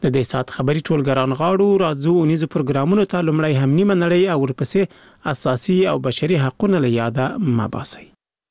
د دې سات خبري ټولګران غاړو راځو ونیزو پروګرامونو ته لومړی هم نیمه نړۍ او ورپسې اساسي او بشري حقوقونه له یاده مباسي.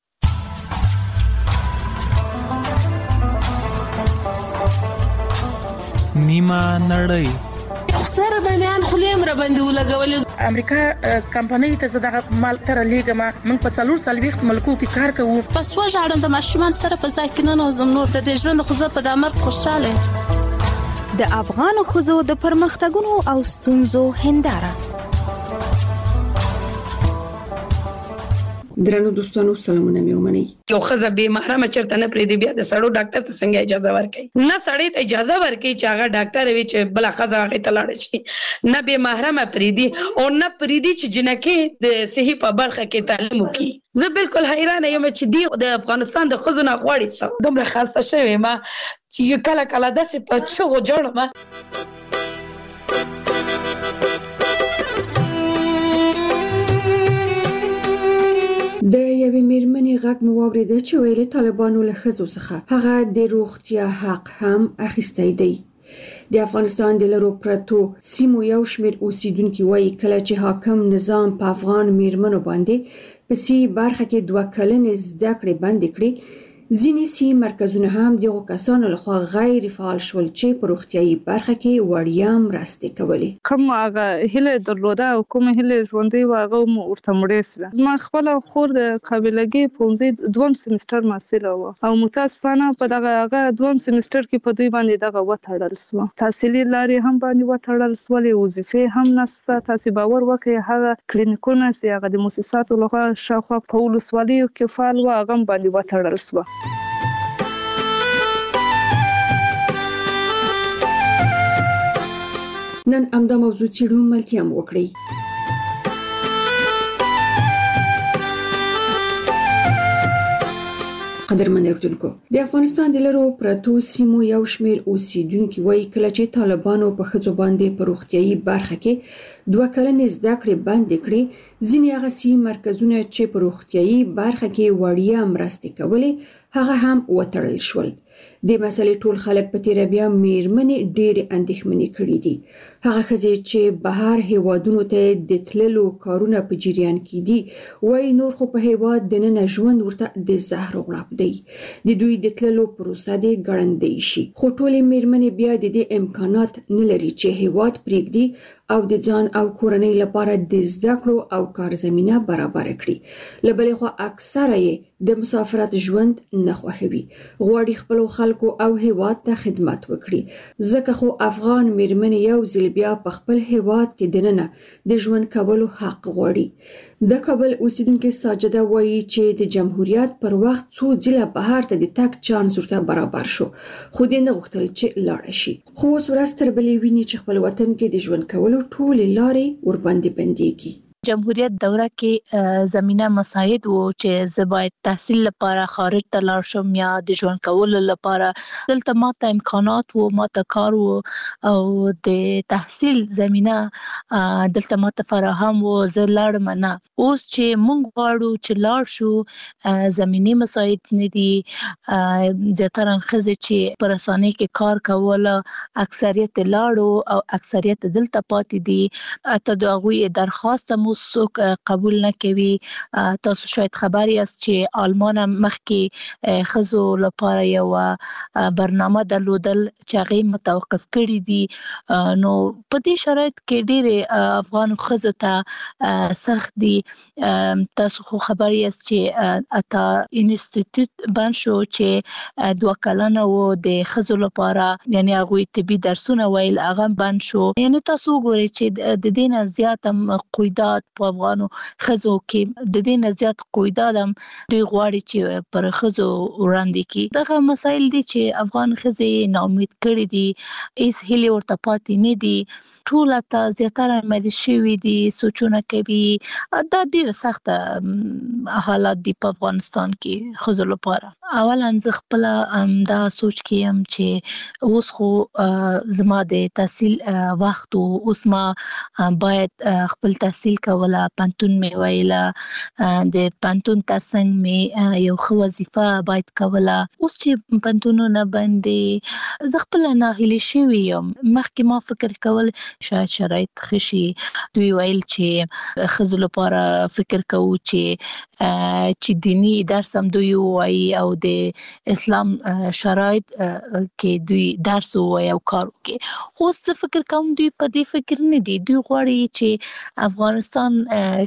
نیمه نړۍ سره د میان خلیم را باندې ولګولې. امریکا کمپنۍ ته زداغه مال تر لیګما من په 440 ملکو کې کار کوو. پس وژاړم د ماشومان سره په ځای کې نه نوزم نور د دې ژوند خو زه په دمر خوشاله. د افغان خزو د پرمختګونو او ستونزو هنداره. درنو دوستانو سلامونه مې ومنئ. یو خزه به محرم چرته نه پرې دی بیا د سړو ډاکټر ته څنګه اجازه ورکړي؟ نه سړی ته اجازه ورکړي چې هغه ډاکټر وي چې بل خزه هغه ته لاړ شي، نه به محرم پرې دی او نه پرې دی چې جنکه د صحي په برخه کې تعلیم وکړي. زه بالکل حیران یم چې دی د افغانستان د خزو نه غواړي دومره خسته شوی ما چې یو کله داسې په چغو جوړم. د یوې میرمنې غږ مو واورېده چې ویلي طالبانو له ښځو څخه هغه د روغتیا حق هم اخیستی دی. د افغانستان د لرو پرتو سیمو یو شمېر اوسیدونکي وایي کله چې حاکم نظام په افغان میرمنو باندې په سی برخه کې 2 کلنې زده کړې بندې کړې، ځینې سی مرکزونه هم دغه کسانو لخوا غیر فعال شول چې په روغتیايي برخه کې وړیا مرستې کولې. کوم هغه هله درلوده او کوم هله ژوندۍ واغه مو ورته مړې سوه. ما خپل خور د قابلګي پونځي 2 سمستر محصل و او متاسفانه په دغه 2 سمستر کې په دوی باندې دغه وټړل سو. تحصیلي لارې هم باندې وټړل سولې، وظیفه هم نشته. تاسو باور وکړئ هغه کلینیکونه چې هغه د مؤسساتو لخوا شاوخوا په ولسوالیو کې فعال و هغه باندې وټړل سو. نن امدا موضوع چیرو ملتیام وکړي. قدرمن اردوونکو، د افغانستان د لرو پرتو سیمو یو شمېر اوسیدونکي وایي کله چې طالبانو په ښځو باندې په روغتیايي برخه کې 2 کلنې زده کړې بندې کړې، ځینې هغه سی مرکزونه چې په روغتیايي برخه کې وړیا مرستې کولې هغه هم وتړل شول. د مسلې ټول خلک په تیر بیا میرمنې ډېر اندېښمنې کړې دي. هغه ښځې چې بهر هیوادونو ته د تللو کارونه په جریان کې دي وایي نور خو په هیواد دننه ژوند ورته د زهر غړپ دی. د دوی د تللو پروسه د ګړندۍ شي، خو ټولې میرمنې بیا د دې امکانات نه لري چې هیواد پرېږدي او د ځان او کورنۍ لپاره د زده کړو او کار زمينه برابر کړي. لبلې خو اکثره یې د مسافرت ژوند نه خوښوي، غواړي خپل خلکو او هیواد ته خدمت وکړي. ځکه خو افغان میرمنې یو ځل بیا په خپل هیواد کې دننه د ژوند کولو حق غواړي. د کابل اوسیدونکو ساجده وایي چې د جمهوریت پر وخت څو ځله بهر ته د تک چانس ورته برابر شو، خو دې نه غوښتل چې لاړ شي. خو اوس ورځ تر بلې ویني چې خپل وطن کې د ژوند کولو ټولې لارې ورباندې بندېږي. جمهوریت دوره کې زمينه مساعد وو چې زباید تحصیل لپاره خارج ته لاړ شم یا د ژوند کولو لپاره. دلته ماته امکانات وو، ماته کار وو او د تحصیل زمينه دلته ماته فراهم وو. زه لاړم نه. اوس چې مونږ غواړو چې لاړ شو زمينه مساعد نه دي. زیاتره ښځې چې پر اسانه کې کار کوله اکثریت لاړو او اکثریت دلته پاتې دي. اته دغه درخواست مو څوک قبول نه کوي. تاسو شاید خبر یاست چې آلمان مخکې ښځو لپاره یو برنامه درلودل چې هغه متوقف کړی دي. نو په دې شرایط کې ډېر افغان ښځو ته سخت دي. تاسو خو خبر یاست چې اته انسټیټیوټ باندې شو چې 2 کلنه و د ښځو لپاره، یعنی هغه طبي درسونه ویل هغه باندې شو. یعنی تاسو ګورئ چې د دې نه زیات قیودات په افغانو ښځو کې د دې نه زیات قیودات هم دوی غواړي چې پر ښځو وړاندې کی. دغه مسایل دي چې افغان ښځې ناامید کړي دي، هیڅ هیله ورته پاتې نه دي. ټول ته زیاتره مې شوي دي، سوچونه کوي. دا ډېر سخت حالات دي په افغانستان کې ښځو لپاره. اولا زه خپل دا سوچ کیم چې اوس خو زما د تحصیل وخت او اوس ما باید خپل تحصیل کوله، پانتون مې ویله، د پانتون ترڅنګ مې یو ښه وظیفه باید کوله. اوس چې پانتونونه باندې زه خپله ناهیلې شوې یم. مخکې ما فکر کول شاید شرایط ښه شي. دوی ویل چې ښځو لپاره فکر کوو چې دینی درس هم دوی ووایي او د اسلام شرایط کې دوی درس ووایي او کار وکړي. خو زه فکر کوم دوی په دې فکر نه دي. دوی غواړي چې افغانستان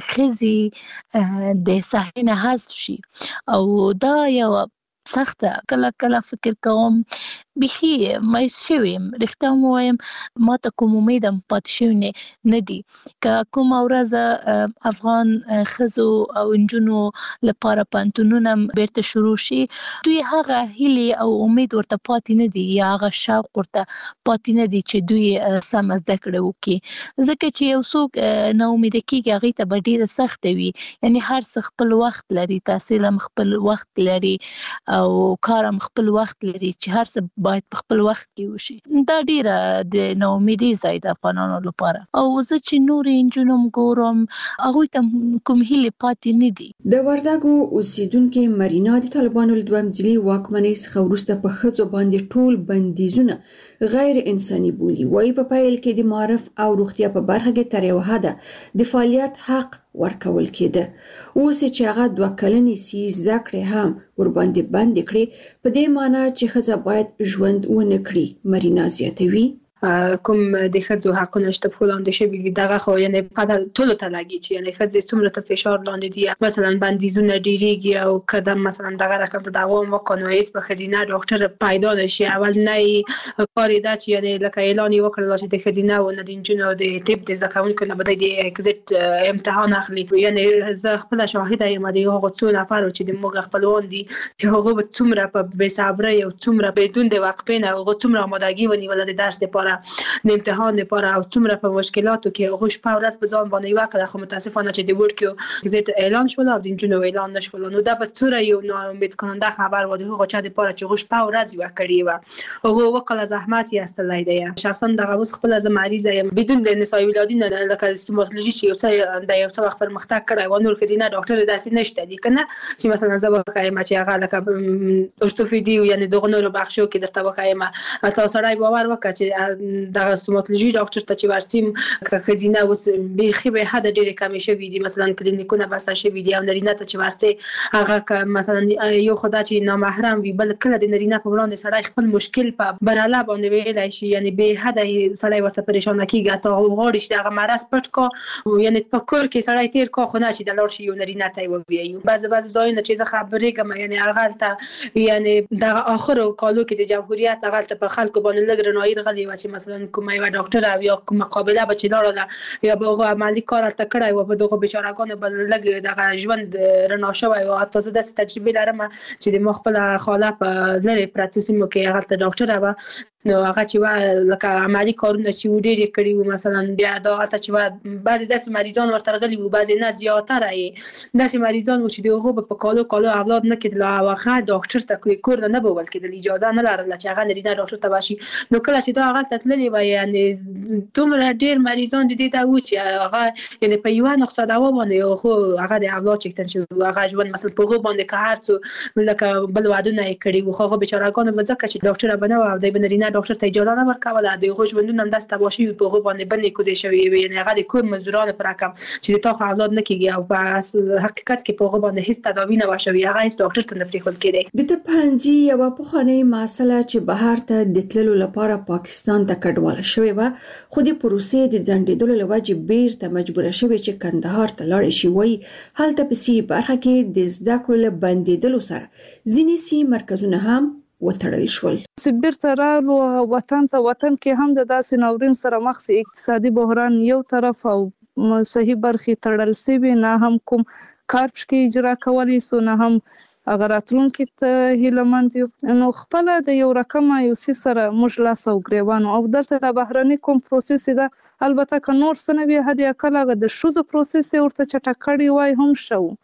ښځې د ساحې نه حذف شي او دا یو سخته. کله فکر کوم بیخي مایوس شویم. رښتیا ووایم ما ته کوم امید هم پاتې شوی نه دي. که کومه ورځ افغان ښځو او نجونو لپاره پانتونونه بیرته شروع شي، دوی هغه هیلې او امید ورته پاتې نه دي یا هغه شوق ورته پاتې نه دي چې دوی سم زده کړه وکړي. ځکه چې یو څوک نا امیده کېږي هغې ته به ډېره سخته وي. یعنې هر څه خپل وخت لري، تحصیل هم خپل وخت لري او کار هم خپل وخت لري چې هر څه باید په خپل وخت کې وشي. دا ډیره د ناامیدۍ ځای د افغانانو لپاره. او زه چې نورې نجونې هم ګورم هغوی ته کوم هیلې پاتې نه دي. د وردګو اوسیدونکې مرینا د طالبانو له دوه منځلي واکمنۍ څخه وروسته په ښځو باندې ټول بندیزونه غیر انساني بولي. وایي په پیل کې د معرف او روغتیا په برخه کې تر یو حده د فعالیت حق ورکول کېده. اوس چې هغه 2 کلنې سي زده کړې هم ورباندې بند کړي، په دې معنی چې ښځه باید ژوند ونه کړي. مرینا زیاتوي کوم د ښځو حقونه شته په لاندې شوي دي دغه خو یعنی پته ټولو ته لګي چې یعنی ښځې څومره ته فشار لاندې دي. مثلا بندیزونه ډیریږي او قدم مثلا دغه رقم ته دوام وکړي هیڅ به ښځینه ډاکټر پیدا نشي. اول نه کار دا چې یعنی لکه اعلان وکړل چې د ښځینه او د نجونو د طب د زده کوونکو نه بده د اگزیټ امتحان اخلي. یعنی زه خپل شاهد یم د یو څو نفر چې د موږ خپلوان دي چې هغه به څومره په بې صبرۍ او څومره بدون د وقفې نه هغه څومره آمادګي ونیول د درس لپاره د امتحان لپاره او څومره په مشکلاتو کې هغه شپه ورځ په ځان باندې وکړه. خو متاسفانه چې د ورکو اگزیټ اعلان شول او د نجونو اعلان نشول، نو دا به څوره یو ناامید کننده خبر و د هغه چا لپاره چې هغه شپه ورځ وکړي و هغه وکړه زحمت یې استلای دی. شخصا دغه اوس خپل از مریض یم بدون د نسای ولادین لکه سیماتولوژي چې یو څه د یو څه وخت پرمختګ کړی و نور کدي نه ډاکټر داسې نشته دي کنه چې مثلا زه وکایم چې هغه لکه اورتوپیدي یعنی دغه نور بخشو کې درته وکایم تاسو سړی باور وکړه چې د سټوماتولوژي ډاکټر ته چې ورسیم خزینه اوس به به حد ډیره کم شوی دي. مثلا کلینیکونه بس شوی دي او نرینه ته چې ورسې هغه مثلا یو خدای چې نامحرم وي بل کله د نرینه په وړاندې سړی خپل مشکل په براله باندې ویلای شي. یعنی به حد سړی ورته پریشان کیږي ته غوړي چې هغه مرز پټ کو یعنی تفکر کې سړی تیر کو خو نه چې د لور شي یو نرینه ته وي. بعض ځایونه چې زه خبرې کوم یعنی هغه ته یعنی د اخر کالو کې د جمهوریت هغه ته په خلکو باندې لګ رنایي غلي و چې مثلا کومه یو ډاکټر او یا کومه مقابله به چې لاړه یا به هغه عملی کار تر کړای و په دغه بیچارهګانو بل لګ دغه ژوند رڼا شوی او تاسو د تجربه لرم چې د مخبل خاله په لری پراتوسیمو کې هغه ډاکټر و نو هغه چې لکه عملی کارونه چې ډېر کړي وو مثلا بیا دا ته چې بعضی داسې مریضان ورته غلي وو بعضی نه زیاتره داسې مریضان وو چې دغه په کالو اولاد نه کېدل او هغه ډاکټر ته کور نه بول کېدل اجازه نه لرله چې هغه نرینه ډاکټر ته باشي. نو کله چې دا هغه تللی و یعنی دومره ډېر مریضان دي ته و چې هغه یعنی په یو نقصه دوا باندې خو هغه د اولاد چکتن شو هغه ژوند مثلا په غو باندې که هر څو لکه بل وعدونه کړي وو خو هغه بیچارهګان وځکه چې ډاکټر بنو او د بنرینه ډاکټر ته اجازه نه ورکوله د هغه ژوندونه هم داسته باشي په هغه باندې باندې کوزي شوی وي. یعنی هغه د کور مزدورانو پر رقم چې تاسو اولاد نه کیږي او په حقیقت کې په هغه باندې هیڅ تداوی نه وشوي هغه هیڅ ډاکټر ته نه پریښول کېدی. د تپانجي یو پخوانی مسله چې بهر ته د تللو لپاره پاکستان ته کډواله شوی و خو د پروسې د ځنډېدلو لوجه بیرته مجبور شوی چې کندهار ته لاړ شي. وای هلته په سی برخه کې د زده کړو بندیدلو سره ځینې سی مرکزونه هم وتړل شول. سبیر ترالو وطن کې هم د داسې ناورین سره مخ سي اقتصادي بحران یو طرف او صحیح برخې تړل سوي نه هم کوم کار کې اجرا کولی سو نه هم اگر اتلونکو ته هیلمند یو نو خپل د یو رقم یو سره موږ لاس او ګریوانو او دلته د بهرني کوم پروسس ده البته ک نور سنوي هدي کله د شوزو پروسس ورته چټکړی وای هم شو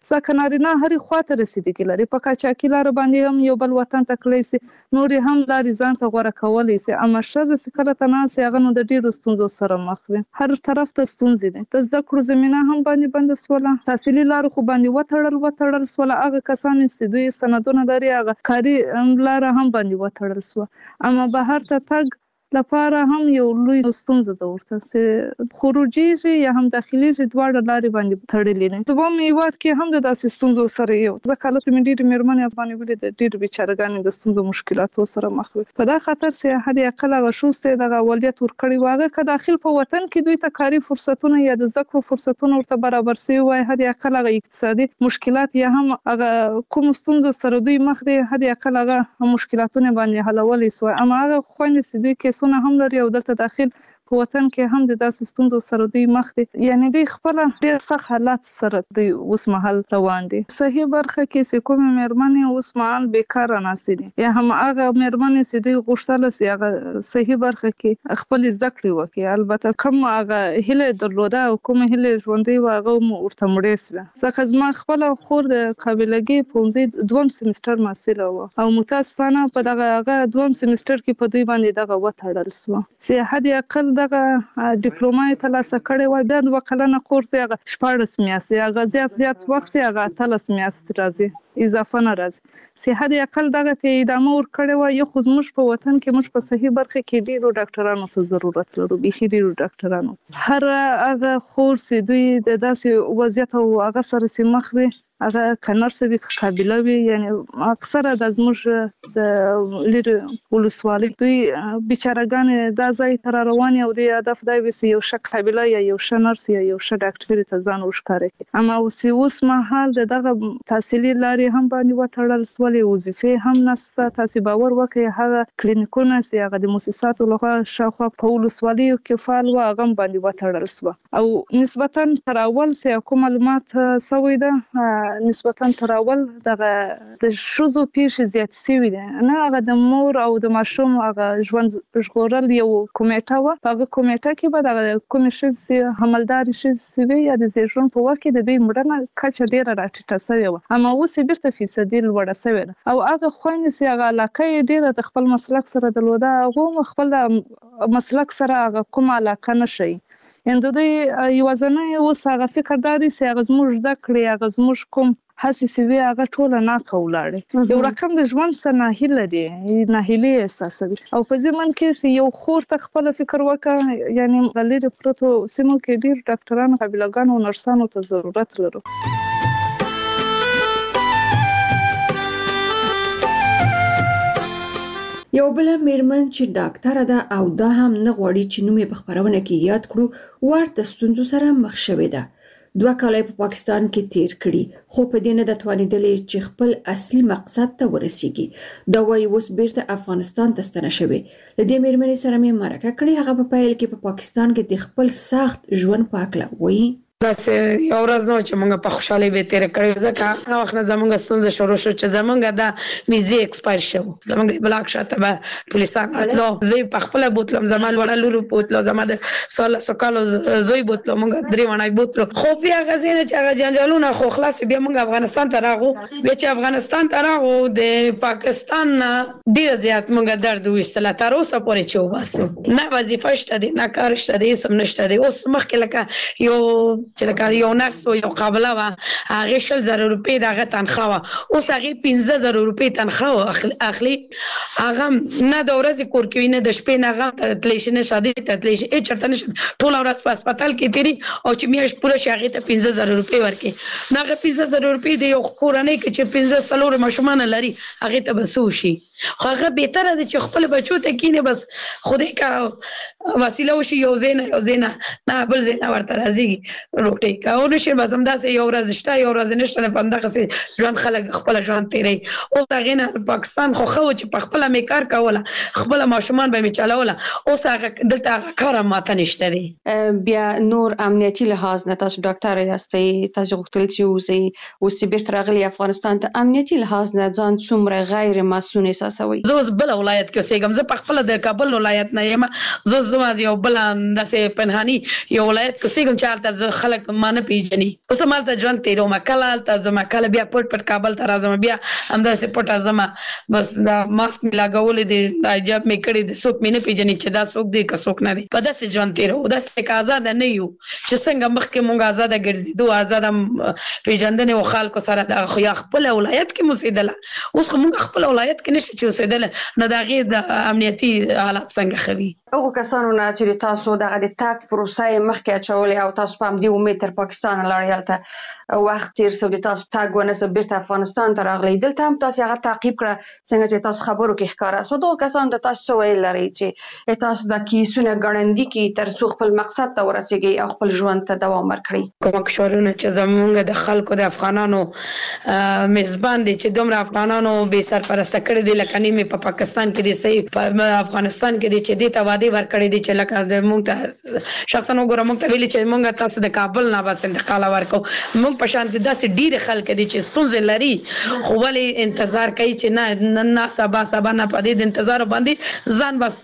ځکه نارینه هرې خواته رسیدګي لري په قاچاقي لاره باندې هم یو بل وطن ته کړی سي نورې هم لارې ځان ته غوره کولی سي اما ښځه چې کله تنها سي هغه نو د ډېرو ستونزو سره مخ وي هر طرف ته ستونزې دي د زده کړو زمینه هم باندې بنده سوله تحصیلي لارو خو باندې وتړل سوله هغه کسان چې دوی سندونه لري هغه کاري لاره هم باندې وتړل سوه اما بهر ته تګ لپاره هم یو لوی ستونزه ده ورته چې خروجي یا هم داخلي دواړه لارې باندې تړلې نه دوم هیواد کې هم د داسې ستونزو سره یو ځکه لته مې ډېرې مېرمنې افغانې ولې د ډېرو بیچارهګانې د ستونزو مشکلاتو سره مخ وي په دا خاطر چې هر یو هغه شوسته د اولویت ورکړي واغه که داخل په وطن کې دوی ته کاري فرصتونه یا د زده کړو فرصتونه ورته برابر شي وای هر یو هغه اقتصادي مشکلات یا هم هغه کوم ستونزو سره دوی مخ دي هر یو هغه مشکلاتونه باندې حلول شي اما هغه خوينه سي دوی کې سونه هم لري او دلته داخل په وطن کې هم د داسې ستونزو سره دوی مخ دي یعنی دوی خپل ډېر سخت حالات سره دوی اوس مهال روان دي صحیح برخه کې چې کوم مېرمنې اوس مهال بیکاره ناستې دي یا هم هغه مېرمنې چې دوی غوښتل سي هغه صحیح برخه کې خپل زده کړې وکړي البته کوم هغه هیله درلوده او کوم هیله ژوندۍ و هغه ورته مړې سوه ځکه زما خپل خور د قابلګي پوهنځي دوم سیمستر محصله وه او متاسفانه په دغه هغه دوم سیمستر کې په دوی باندې دغه وتړل سوه چې حد اقل دغه ډیپلوما ترلاسه کړې وای د 2 کلنه کورس هغه 14 میاشتې هغه زیات وخت هغه 13 میاشتې راځي اضافه نه راځي چې حد اقل دغه ته ادامه ورکړې وای یو خو موږ په وطن کې موږ په صحیح برخه کې ډیرو ډاکټرانو ته ضرورت لرو به ډیرو ډاکټرانو هر هغه کورس دوی د داسې وضعیت او هغه سره سمخ وي هغه کنارسه وی قابله وي یعنی اکثره د زموږ د لیر ولسوالۍ دوی بیچارهګان د ځای تر روان او د هدف دی وسی یو شک قابله یا یو شنرس یا یو ش ډاکټر ته ځان وښکاري اما اوس مهال دغه تحصیلي لارې هم باندې وتړل سولې وظیفه هم نسته تاسو باور وکړئ هغه کلینیکونه چې هغه د مؤسساتو لخوا شاوخوا په ولسوالیو کې فعال و هغه باندې وتړل سو او نسبتا تر اول سه کوم معلومات سوي ده نسبتا تر اول دغه د شوزو پیښې زیات سوي دي نه هغه د مور او د ماشوم هغه ژوند ژغورل یو کمیټه و هغه کمیټه کې به د کمیشن حملدار شي سوي یا د زیږون په وخت د دې مړنه کچه ډیره راټیټه سوي و اما اوس بیرته فیصدي لوړه سوي ده او هغه خوينه سي هغه علاقه ډیره د خپل مسلک سره درلوده هغه خپل مسلک سره هغه کوم علاقه نشي اند دوی یوازنه اوس هغه فکر داري چې هغه زموږ د کړی هغه زموږ کوم هڅې سوي هغه ټول نه کولاړي یو رقم د ژوند سره ناهیله دي ناهیلي احساسوي او په ځمن کې یو خور ته خپل فکر وکړه یعنی غلیر پروتو سیمو کې ډیر ډاکټرانو قابلګان او نرسانو ته ضرورت لرو یو بل میرمن چې ډاکټر ده او دا هم نه غواړي چې نوم یې په خبرونه کې یاد کړو ورته ستونزو سره مخ شوې ده 2 کال په پاکستان کې تیر کړي خو په دې نه د توانیدلې چې خپل اصلي مقصد ته ورسیږي دا وايي اوس بیرته افغانستان ته ستنه شوی لدې میرمنې سره مې مرکه کړې هغه په پیل کې په پاکستان کې د خپل سخت ژوند په اړه وایي داسې یو ورځ نو چې موږ په خوشحالي به تیر کړو ځکه هغه وخت زموږ ستونزه شروع شو چې زموږ د ویزې ایکسپایر شو زموږ د بلاک شاته به پولیسان اتلو زه په خپل بوتلم زمال وړه لور بوتلو زما د سکالو زوی بوتلو موږ درې ونای بوتلو خو بیا غزینه چې هغه جنجالونه خو خلاص بیا موږ افغانستان ته راغو بیا چې افغانستان ته راغو د پاکستان ډیر زیات موږ درد وښتل تر اوسه پورې چې وباسو نه وظیفه شته دي نه کار شته دي سم نشته دي اوس مخکې لکه یو چې لکه یو نرس او یو قابله و هغه 100,000 روپۍ دغه تنخواه اوس هغه 15,000 روپۍ تنخواه اخلي هغه نه د ورځې کور کې نه د شپې نه هغه تلېشنه شادي ته تلېش چرته نشي ټول ورځ په هسپتال کې تیری او چې میاشت پوره شي هغه ته 15,000 روپۍ ورکړي نه هغه 15,000 روپۍ د یو کورنۍ کې چې 15 ماشومان لري هغه ته بسو شي خو هغه به تر د چې خپل بچو ته کینه بس خودی کار وسیله وشي یو زینا نه بل زینا ورته راځي روټي کاونه شي بس هم داسې یو ورځ شته یو ورځ نشته په همدغه سي ژوند خلک خپل ژوند تیری او دا غینه پاکستان خو چې په خپل میکار کوله خپل ماشومان به میچلوله اوس هغه دلته کار ماته نشته دی بیا نور امنیتي لحاظ نه تاسو ډاکټر یاستئ تاسو غوښتل چې اوسې بیرته راغلي افغانستان ته امنیتي لحاظ نه ځان څومره غیر مسؤل احساسوي زه اوس بل ولایت کې اوسېږم زه په خپل د کابل ولایت نه یم زه زما یو بل داسې پنهاني یو ولایت کې سیګم چالت ز خلک مانه پیژني اوس مالته ژوند تیرو مکل ته زما کله بیا پټ کابل ته راځم بیا همداسې پټه زما بس دا ماسک می لګولې دي حجاب می کړی د څوک مې نه پیژني چې دا څوک دی که څوک نه دی په داسې ژوند تیرو داسې آزاد نه یو چې څنګه مخکې مونږ آزاد ګرځېدو آزاد پیژندنې او خلکو سره د خو خپل ولایت کې اوسېدل اوس موږ خپل ولایت کې نشو چې اوسېدل نه د هغې د امنیتي حالات څنګه خوي هغو کسانو نه چې تاسو دغه د تګ پروسه یې مخکې اچولې او تاسو په همدې امید تر پاکستان لاړئ هلته وخت تېر شو د تاسو تګ ونه شو بیرته افغانستان ته راغلی دلته هم تاسو هغه تعقیب کړه څنګه چې تاسو خبرو کې ښکاره شو دغو کسانو ته تاسو څه ویل لرئ چې تاسو د کیسونه ګړندي کړي تر څو خپل مقصد ته ورسېږئ او خپل ژوند ته دوام ورکړئ کوم کشورونه چې زمونږ د خلکو د افغانانو میزبان دي چې دومره افغانانو به سرپرسته کړي دي لکه نیمه په پاکستان کې دي صحیح په افغانستان کې دي چې دې ته وعده ورکړي دي چې لکه د مونږ ته شخصا وګورم مونږ ته ویلي چې مونږ تاسو د کابل نه بس انتقال ورکو مونږ په شان دي داسې ډیر خلک دي چې ستونزې لري خو ولې انتظار کوي چې نه سبا نه پدې د انتظار باندې ځان بس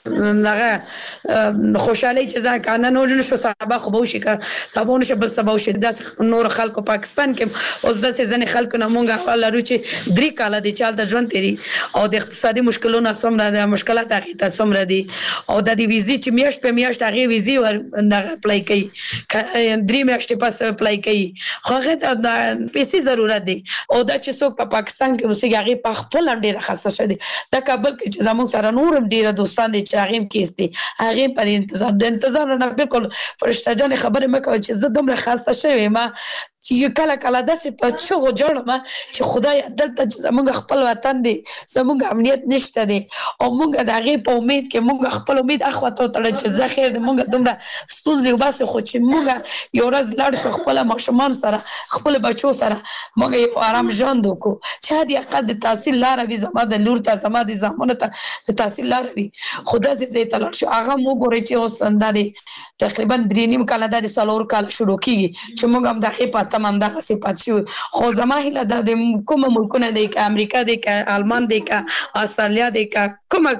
هغه خوشحالي چې ځان کنه نور نشو سبا خو به شي سبا نشو بل سبا شي داسې نور خلکو پاکستان کې اوس داسې ځنې خلکو نه مونږ لرو چې 3 کال دي چال د ژوند تیری او د اقتصادي مشکلونو سمره د مشکلات هغه سمره دي او د دې ویزې چې میاشت په میاشت هغه ویزې ور اپلای کوي 3 میاشتې پس اپلای کوي خو هغه د پیسې ضرورت دي او دا چې څوک په پاکستان کې اوسېږي هغه په خپل ډېر خاصه شدي د کابل کې چې زموږ سره نورم ډېر دوستان دي چې هغه کیس دي هغه په انتظار نه بالکل فرشته جان خبره مکه چې زه دومره خاصه شوم ما چې کله داسې په چغو جوړم چې خدای دلته زموږ خپل وطن دی زموږ امنیت نشته دی او موږ د هغې په امید کې موږ خپل امید اخواته وتړو چې زه خیر دی موږ دومره ستونزې وباسو خو چې موږ یو ورځ لاړ شو خپله ماشومان سره خپل بچو سره موږ یو آرام ژوند وکړو چې حد اقل د تحصیل لاره وي زما د لور ته زما د زامنو ته د تحصیل لاره وي خو داسې ځای ته لاړ شو هغه هم وګورئ چې اوس دا دی تقریبا 3.5 کاله دا د 4 کاله شروع کېږي چې موږ هم د هغې په تمام دغه صفات شو خو زما هیله ده د کومه ملکونه دی که امریکا دی که آلمان دی که استرالیا دی که کومه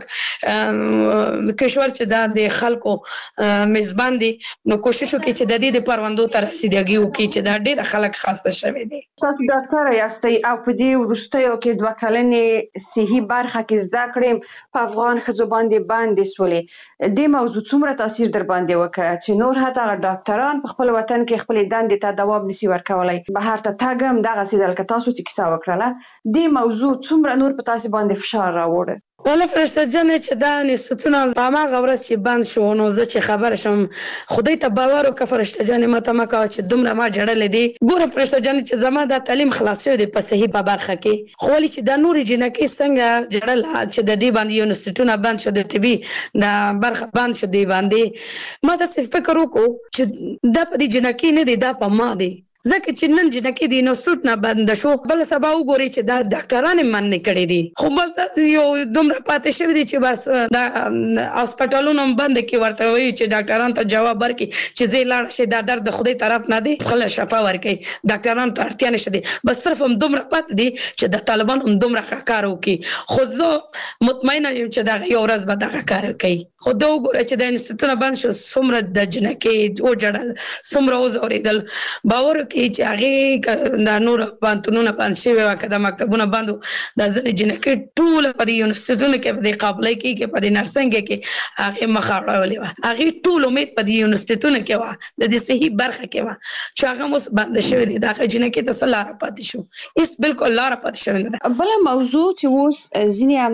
کشور چې دا د خلکو میزبان دي نو کوشش وکړي چې د دې د پروندو ته رسیدګي وکړي چې دا ډېر خلک خاصه شوي دي تاسو ډاکټره یاستئ او په دې وروستیو کې 2 کلنې صحي برخه کې زده کړې په افغان ښځو باندې سولې دې موضوع څومره تاثیر در باندې وکړ چې نور حتی ډاکټران په خپل وطن کې خپل دندې ته دوام نشي ورکولی بهر ته تګم دغه سیدل که تاسو چې کیسه وکړله دې موضوع څومره نور په تاسو باندې فشار راوړ والا فرشته جانې چې دا انستیتوتونه په هماغه ورځ چې بند شو نو زه چې خبره شم خدای ته باور وکړه فرشته جانې ماته مه کوه چې دومره ما جړلې دي ګوره فرشته جانې چې زما دا تعلیم خلاص شوی دی په صحي په برخه کې خو ولې چې دا نورې جینکۍ څنګه جړله چې د دې باندې یو انستیتوتونه بند شو د طبي دا برخه بند شو دی باندې ما داسې فکر وکړو چې دا په دې جینکۍ نه دی دا په ما دی ځکه چې نن جنکې د انستیتوت نه بند شو بل سبا وګوري چې دا ډاکټران یې من نه کړي دي خو بس یو دومره پاتې شوي دي چې بس دا هسپتالونه هم بند کړي ورته وایي چې ډاکټران ته جواب ورکړي چې زه لاړ شي دا درد د خدای طرف نه دی خپله شفا ورکړي ډاکټرانو ته اړتیا نشته دی بس صرف هم دومره پاتې دي چې د طالبان هم دومره ښه کار وکړي خو زه مطمئنه یم چې دغه یو ورځ به دغه کار کوي خو دا وګوره چې د انستیتوتونه بند شو څومره د جنکې وجړل څومره وځورېدل باور چې هغه د نور پانتونونه بند شوي وه که د مکتبونه بند وو دا ځینې جنکۍ ټوله په دې یونیورسټیتونو کې په دې قابلۍ کې په دې نرسنګ کې هغې مخه اړولې وه هغې ټول امید په دې یونیورسټیتونو کې وه د دې صحي برخه کې وه چې هغه هم اوس بنده شوي دي د هغه جنکۍ ته څه لاره پاتې شو هېڅ بالکل لاره پاتې شوې نه ده بله موضوع چې اوس ځینې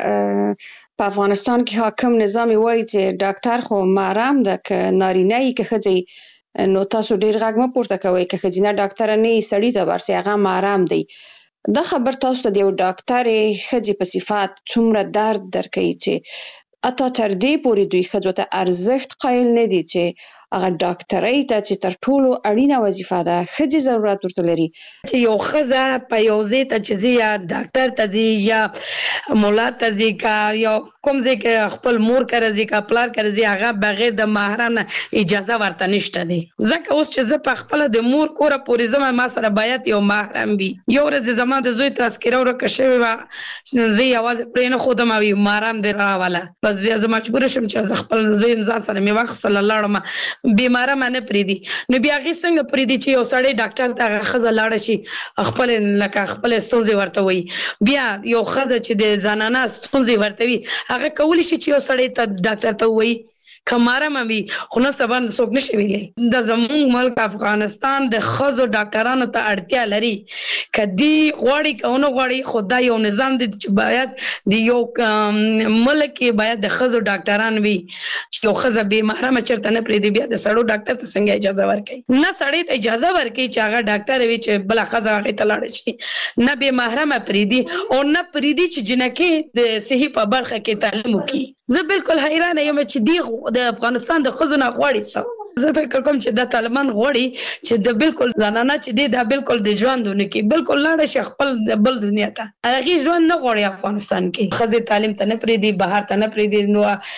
همدغه په افغانستان کې حاکم نظام وایي چې ډاکټر خو محرم ده که نارینه یي که ښځه نو تاسو ډیر غږ مه پورته کوئ که ښځینه ډاکټره نه یي سړي ته ورسئ هغه محرم دی دا خبر تاسو ته د یو ډاکټرې ښځې په صفات څومره درد درکوي چې حتی تر دې پورې دوی ښځو ته ارزښت قایل نه دي چې هغه ډاکټرۍ ته چې تر ټولو اړینه وظیفه ده ښځې ضرورت ورته لري چې یو ښځه په یو ځای ته چې ځي یا ډاکټر ته ځي یا ملا ته ځي که یو کوم ځای کې خپل مور کره ځي که پلار کره ځي هغه بغیر د محرم نه اجازه ورته نشته دی ځکه اوس چې زه په خپله د مور کوره پورې ځم ما سره باید یو محرم وي یو ورځ زما د زوی تذکره ورکه شوې وه زه یې یوازې پرې نه ښودم او محرم دې راوله بس زه مجبور شم چې خپل زوی ځان سره مې واخیستل لاړم بیماره ما نه پرېږدي نو بیا هغې څنګه پرېږدي چې یو سړی ډاکټر ته هغه ښځه لاړه شي خپل لکه خپل ستونزې ورته وایي بیا یو ښځه چې د زنانه ستونزې ورته وي هغه کولی شي چې یو سړی ته ډاکټر ته ووایي کماره مې خو نه سبا څوک نشي ویلی د زموږ ملک افغانستان د ښځو ډاکټرانو ته اړتیا لري کدی غواړي که ونه غواړي خو دا یو نظام دی چې باید د یو ملک کې باید د ښځو ډاکټران وي چې یو ښځه بې محرمه چېرته نه پرېږدي بیا د سړو ډاکټر ته څنګه اجازه ورکوي نه سړی ته اجازه ورکوي چې هغه ډاکټر وي چې بله ښځه هغې ته لاړه شي نه بې محرمه پرېږدي او نه پرېږدي چې جنکۍ د صحي په برخه کې تعلیم وکړي زه بالکل حیرانه یم چې دی د افغانستان د ښځو نه غواړي زه فکر کوم چې دا طالبان غواړي چې د بالکل زنانه چې دی دا بالکل د ژوند ونه کې بالکل لاړه شي خپل د بل دنیا ته هغې ژوند نه غواړي افغانستان کې ښځې تعلیم ته نه پرېږدي بهر ته نه پرېږدي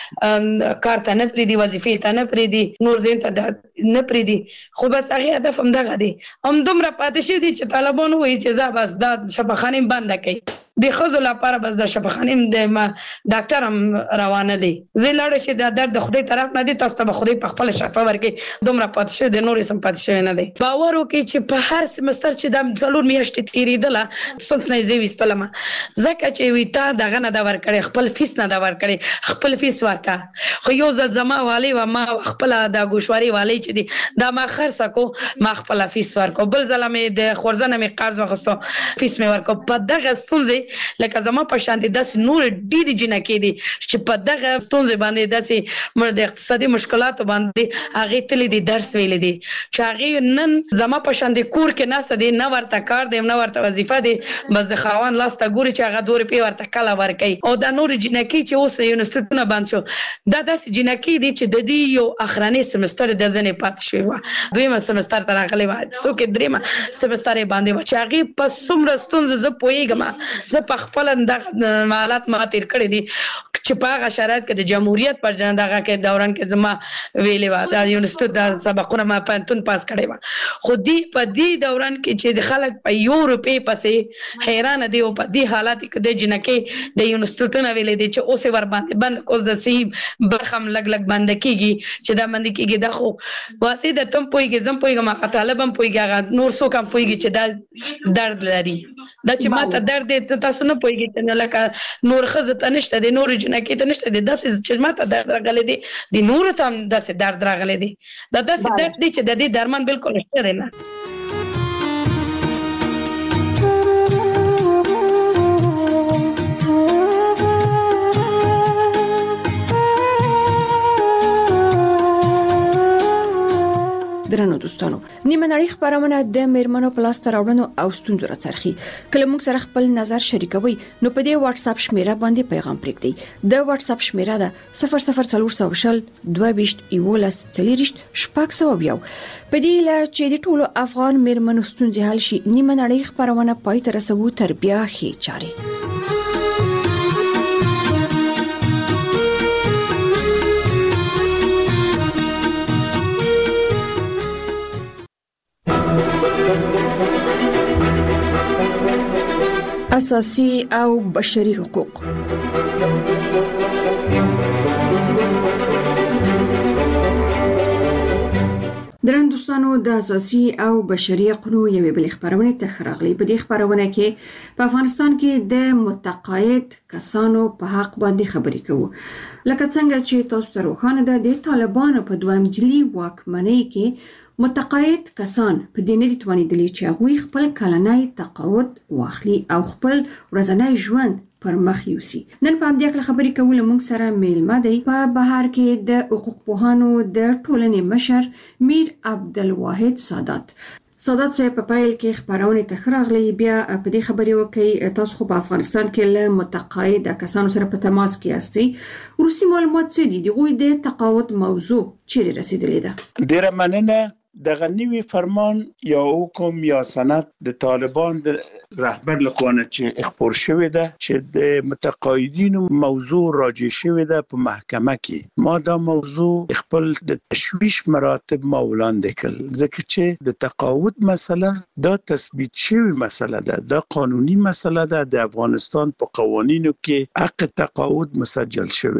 نو کار ته نه پرېږدي وظیفې ته نه پرېږدي نور ځین ته نه پرېږدي خو بس هغې هدف همدغه دی همدومره پاتې شوي دي چې طالبان ووایي چې زه بس دا شفاخانې بنده کوي د ښځو لپاره بس د شفاخانې د ډاکټر هم روانه دی زه لاړه چې دا درد د خدای طرف نه دی تاسو ته به خدای په خپله شفا ورکړي دومره پاتې شوی دی نور یې هم پاتې شوی نه دی باور وکړئ چې په هر سمستر چې دا 4 میاشتې تېرېدله صنف نه یې زه ویستلم ځکه چې وي تا دغه نه ده ورکړی خپل فیس نه ده ورکړی خپل فیس ورکړه خو یو ځل زما والی وه ما خپله د ګوشواري والی چې دی دا ما خرڅه کو ما خپله فیس ورکړو بل ځله مې د خورزنه مې قرض واخیستو فیس مې ورکړو په دغه ستونزې لکه زما په شانتي داسې نور ډېرې جنکۍ دي چې په دغه ستونزې باندې داسې د اقتصادي مشکلاتو باندې هغې تللی دي درس ویلی دي چې هغې نن زما په شانتي کور کې ناسته دي نه ورته کار دی نه ورته وظیفه دی بس د خاوند لاس ته ګوري چې هغه 2 روپۍ ورته کله ورکوي او دا نورې جنکۍ چې اوس یونیورسټونه بند شو دا داسې جنکۍ دي چې د دې یو اخرنی سمستر د ځنې پاتې شوې وه دویمه سمستر ته راغلې وه څوک یې درېیمه سمستر یې باندې وه چې هغې په څومره ستونزو زه پوهېږم زه په خپل دغه حالات ما تیر کړی دي چې په هغه شرایط کې د جمهوریت په دغه کې دوران کې زما ویلې وه د یونیورسټي د سبقونه ما پوهنتون پاس کړی وه خو په دې دوران کې چې د خلک په 1 روپۍ پسې حیرانه دي او په دې حالات کې د جنکۍ د یونیورسټیونه ویلې دي چې اوس یې ورباندې بند اوس د صحي برخه هم لږ لږ بنده کېږي چې دا بنده کېږي دا خو واسې د تم پوهېږي زه هم پوهېږم هغه طالب هم پوهېږي هغه نور څوک هم پوهېږي چې دا درد لري دا چې ما ته درد دی تاسو نه پوهېږئ لکه نور ښځو ته نشته دی نورې جنکۍ ته نشته دی داسې چې ما ته درد راغلی دی د نورو ته هم داسې درد راغلی دی دا داسې درد دی چې د دې درمان بالکل شته دی نه درنو دوستانو نیمه نړۍ خبرونه د میرمنو په لاس ته راوړنو او ستونزو راڅرخي کله موږ سره خپل نظر شریکوي نو په دې واتس اپ شمیره باندې پیغام پرېږدئ د واتس اپ شمیره ده 00400 22 11 40 شپږ په دې لا چې د ټولو افغان میرمنو ستونزې حل شي نیمه نړۍ خبرونه پای ته رسوو تر بیا هي چاري اساسي او بشري حقوق درن دوستانو د اساسي او بشري حقوقو یوې بل خبرونه ته راغلي په دې خبرونه کې په افغانستان کې د متقاعد کسانو په حق باندې خبرې کوو لکه څنګه چې تاسو ته روښانه ده د طالبانو په دویم ځلي واکمنۍ کې متقاعد کسان په دې نه دي توانیدلي چې هغوی خپل کلنی تقاعد واخلي او خپل ورځنی ژوند پر مخ یوسي نن په همدې اړه خبرې کول موږ سره میلمه دی په بهر کې د حقوق پوهانو د ټولنې مشر میر عبدالواحد سادات صاحب په پایل کې خبرونه تخراغلي بیا په دې خبرې وکي تاسو خو په افغانستان کې له متقاعد کسانو سره په تماس کې یاستئ روسي معلومات څه دي دغه د تقاعد موضوع چیرې رسیدلې ده ډیره مننه دغه نوی فرمان یا حکم یا سند د طالبان د رهبر لخوا چې خپور شوی ده چې د متقاعدینو موضوع راجع شوی ده په محکمه کې ما دا موضوع خپل د تشویش مراتب ما وړاندې کړل ځکه چې د تقاعد مسله دا تثبیت شوی مسله ده دا قانوني مسله ده د افغانستان په قوانینو کې حق تقاعد مسجل شوی ده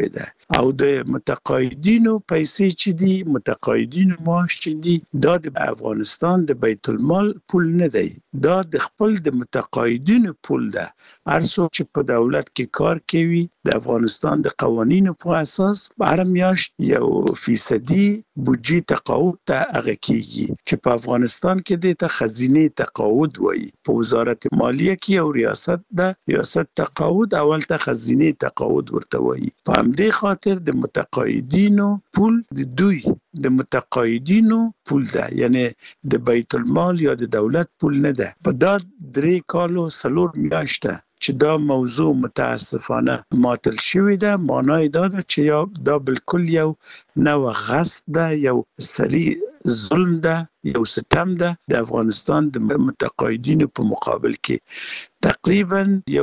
او د متقاعدینو پیسې چې دي، متقاعدینو معاش چې دي، دا د افغانستان د بیت المال پول نه دی، دا د خپل د متقاعدینو پول ده. هر څوک چې په دولت کې کار کوي د افغانستان د قوانینو په اساس هر میاشت 1% بودجې تقاعد ته هغه کیږي چې په افغانستان کې د خزینه تقاعد وایي. په وزارت مالیه کې یو ریاست ده، ریاست تقاعد اول ته خزینه تقاعد ورته وایي. په همدې خاطر د متقاعدینو پول د دوی د متقاعدینو پول ده، یعنی د بیت المال یا د دولت پول نه ده. په دا 3 کالو 4 میاشته چې دا موضوع متاسفانه ماتل شوې ده، معنی دا ده چې دا بالکل یو نوع غصب ده، یو سری ظلم ده، یو ستم ده د افغانستان د متقاعدینو په مقابل کې. تقریبا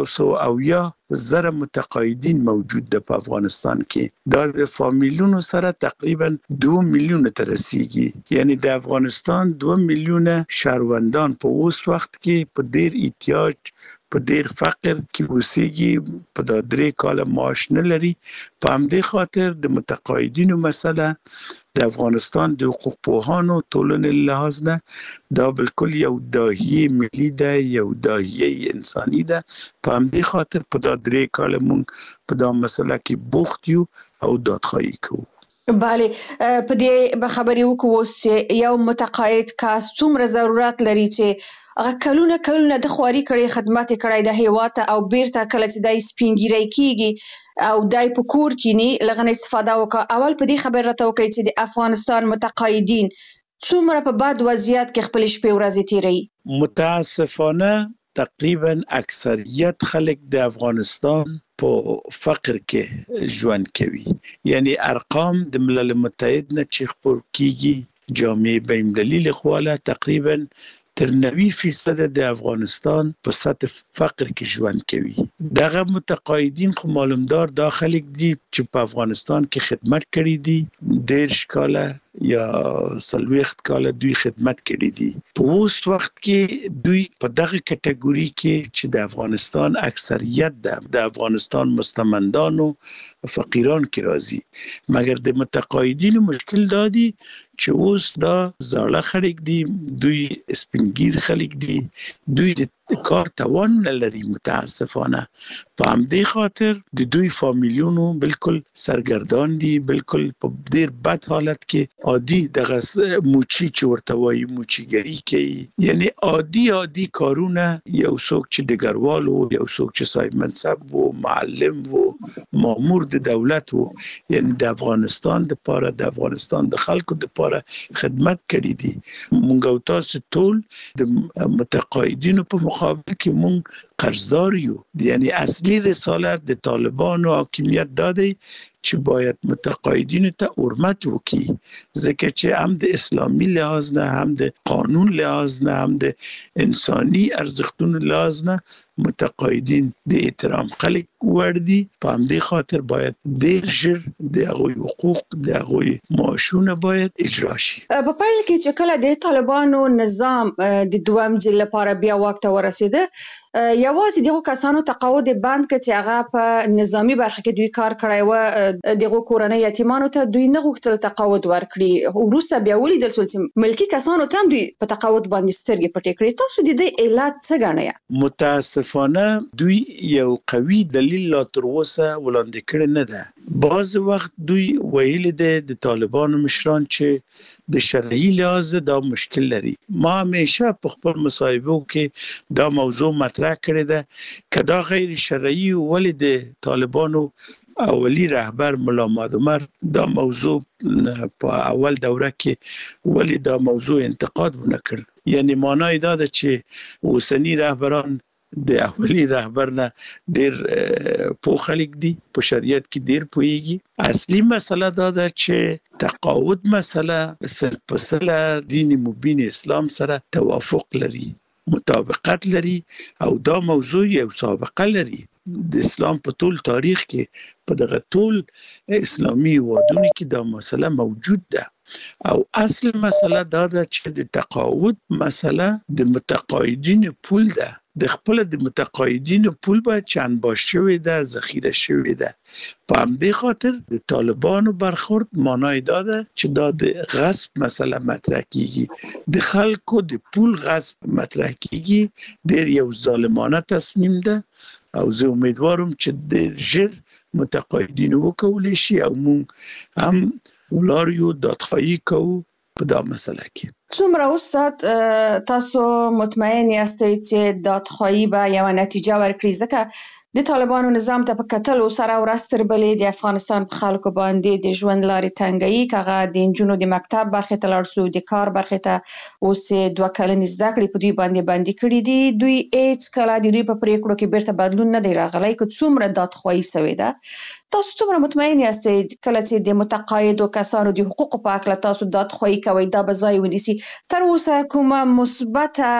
170,000 متقاعدین موجود ده په افغانستان کې. دا د فامیلونو سره تقریبا 2 میلیون ته رسیږي، یعنی د افغانستان 2 میلیون شهروندان په اوس وخت کې په ډیر احتیاج، په ډیر فقر کې اوسېږي، په دا 3 کاله معاش نه لري. په همدې خاطر د متقاعدینو مسله د افغانستان د حقوق پوهانو ټولنې لحاظ نه دا بالکل یو داهیه ملي ده، یو داهیه انساني ده. په همدې خاطر په دا 3 کاله مونږ په دا مسله کې بوخت یو او دادخواهی کوو. بله، په دې خبرې وکړو چې یو متقاعد کس څومره ضرورت لري چې هغه کلونه د خواري کړي، خدمت کړي د هیواد او بیرته کله چې دای سپینګیری کیږي او دای په کور کې نه لغنه استفاده وکړي. اول په دې خبر راته وکړي چې د افغانستان متقاعدین څومره په بد وضعیت کې خپل شپې ورځې تیروي. متاسفانه تقریبا اکثریت خلک د افغانستان په فقر کې ژوند کوي. یعنی ارقام د ملل متحد نه چې خبر کیږي، جامعه بین المللي لخوا تقریبا تر 90% د افغانستان په سطح فقر کې ژوند کوي. دغه متقاعدین خو معلومدار دا خلک دي چې په افغانستان کې خدمت کړي دي، 10 کاله یا 40 کاله دوی خدمت کړي دي. په اوس وخت کې دوی په دغه کټګوري کې چې د افغانستان اکثریت د افغانستان مستمندانو فقیران کې راځي. مګر د متقاعدینو مشکل دا دی چې اوس دا زاړه خلک دي، دوی سپینګیر خلک دي، دوی د کار توان نه لري متاسفانه. په همدې خاطر د دوی فامیلونو بالکل سرګردان دي، بالکل په ډیر بد حالت کې عادي دغه موچی چې ورته وایي موچیګری کوي، یعنی عادي کارونه. یو څوک چې ډګروال وو، یو څوک چې صاحب منصب وو، معلم وو، مامور د دولت وو، یعنی د افغانستان د پاره، د افغانستان د خلکو د پاره خدمت کړي دي. مونږ او تاسو ټول د متقاعدینو په مقابل کې مونږ قرضدار یو. یعنی اصلي رسالت د طالبانو حاکمیت دا دی چې باید متقاعدینو ته حرمت وکړي، ځکه چې هم د اسلامي لحاظ نه، هم د قانون لحاظ نه، هم د انساني ارزښتونو لحاظ نه متقاعدین د احترام خلک وړ دي. په همدې خاطر باید ډیر ژر د هغوی حقوق، د هغوی معاشونه باید اجرا شي. په پیل کې چې کله د طالبانو نظام د دویم ځل لپاره بیا واک ته ورسېده، یوازې دغه کسانو تقاعد بند کړ چې هغه په نظامی برخه کې دوی کار کړی و، دغه کورنۍ یتیمانو ته دوی نه غوښتل تقاعد ورکړي. وروسته بیا ولیدل شول چې ملکی کسانو ته دوی په تقاعد باندې سترګې پټې کړې. تاسو د دې علت څه ګڼئ؟ متاسفانه دوی یو قوي دلیل لا تر اوسه وړاندې کړی نه ده. بعض وخت دوی ویلي دي د طالبانو مشران چې د شرعي لحاظ دا مشکل لري. ما همیشه په خپل مصاحبو کې دا موضوع مطرح کړی ده که دا غیر شرعي ولې د طالبانو اولی رهبر ملا محمد عمر دا موضوع په اول دوره کې ولې دا موضوع انتقاد ونه کړ. یعنی معنی دا ده چې اوسنی رهبران د اولی رهبر نه ډیر پوه خلک دي، په شریعت کې ډیر پوهیږي. اصلي مسله دا ده چې تقاعد مسله سرپسله دین مبین اسلام سره توافق لري، مطابقت لري او دا موضوع یو سابقه لري. د اسلام په ټول تاریخ کې په دغه ټول اسلامي هیوادونو کې دا مسله موجود ده او اصل مسله دا ده چې د تقاعد مسله د متقاعدین پول ده. د خپل د متقاعدین پول باید چند باش شوی ده، ذخیره شوی ده. په همدې خاطر د طالبانو برخورد معنی دا ده چې دا د غصب مسله مطرح کیږي، د خلکو د پول غصب مطرح کیږي. ډېر یو ظالمانه تصمیم ده او زه امیدوارم چې ډېر ژر متقاعدین وکولی شي او موږ هم ولاریو دادخواهی کوو په دا مسله کې. څومره استاد تاسو مطمئن یاستئ چې دادخواهی به یو نتیجه ورکړي؟ ځکه د طالبانو نظام ته په کتلو سره ورځ تر بلې د افغانستان په خلکو باندې د ژوند لارې تنګوي، که هغه د نجونو د مکتب برخې ته لاړ سو، د کار برخې ته اوس 2 کلنې زده کړې په دوی باندې بندي کړي دي. دوی هیڅ کله د دوی په پریکړو کې بیرته بدلون نه دی راغلی که څومره دادخواهی سوې ده. تاسو څومره مطمئن یاستئ کله چې د متقاعدو کسانو د حقوقو په هکله تاسو دادخواهی کوئ دا به ځای ونیسي؟ تر اوسه کومه مثبته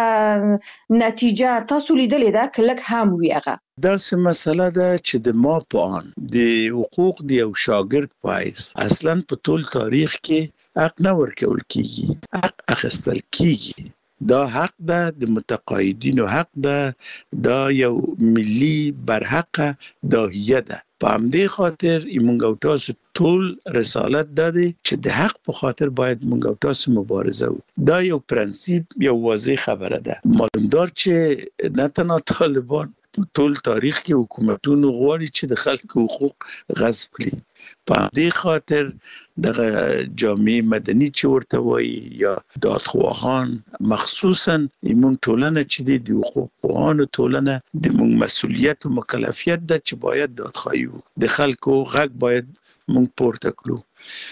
نتیجه تاسو لیدلې ده که لږ هم وي؟ هغه داسې مسله ده چې د ما په آن د حقوق د یو شاګرد په حیث اصلا په ټول تاریخ کې حق نه ورکول کیږي، حق اخیستل کیږي. دا حق ده، د متقاعدینو حق ده، دا یو ملي برحقه داهیه ده. په همدې خاطر موږ او تاسو ټول رسالت ده چې د حق په خاطر باید موږ او تاسو مبارزه وکړو. دا یو پرنسیپ، یو واضح خبره ده. معلومدار چې نه تنها طالبان په ټول تاریخ کې حکومتونو غواړي چې د خلکو حقوق غصب کړي. په دې خاطر دغه جامعه مدني چې ورته وایي یا دادخواهان، مخصوصا موږ ټولنه چې د حقوقپوهانو ټولنه د موږ مسؤلیت او مکلفیت ده چې باید دادخواهی وکړو. د خلکو غږ باید موږ پورته کړو.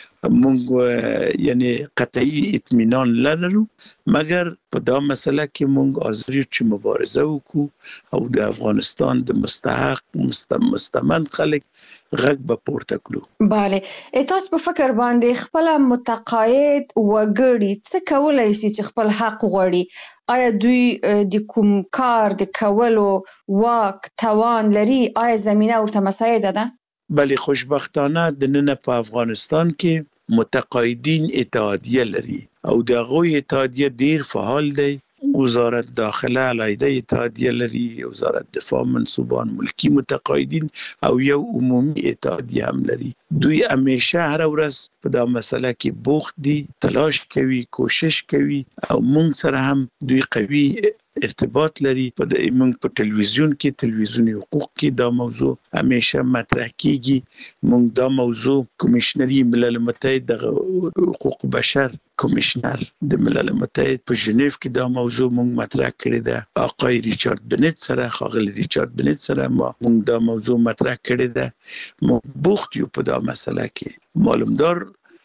موږ یعنی قطعی اطمینان لرو، مګر په دا مسله کې موږ حاضر یو چې مبارزه وکړو او د افغانستان د مستحق مستمند خلک غږ به پورته کړو. بله، تاسو په فکر باندې خپل متقاعد وګړي څه کولای شي چې خپل حق وغواړي؟ آیا دوی د کوم کار د کولو واک توان لري؟ آیا زمینه ورته مساعده ده؟ بله، خوشبختانه د نن په افغانستان کې متقاعدین اتحادیه لري او د هغوی اتحادیه ډیر فعال دی. وزارت داخله علیحده اتحادیه لري، وزارت دفاع منصوبان ملکی متقاعدین او یو عمومي اتحادیه هم لري. دوی همیشه هر ورځ په دا مسله کې بوخت دي، تلاش کوي، کوشش کوي او موږ سره هم دوی قوي ارتباط لري. موږ په تلویزیون کې، تلویزیون حقوق کې دا موضوع همیشه مطرح کیږي. موږ دا موضوع کمیشنری ملل متحد د حقوق بشر کمیشنر د ملل متحد په ژنیو کې دا موضوع موږ مطرح کړی ده. آقای ریچارد بنت سره، خاغلی ریچارد بنت سره موږ دا موضوع مطرح کړی ده. موږ بوخت یو په دا مسله کې. معلومدار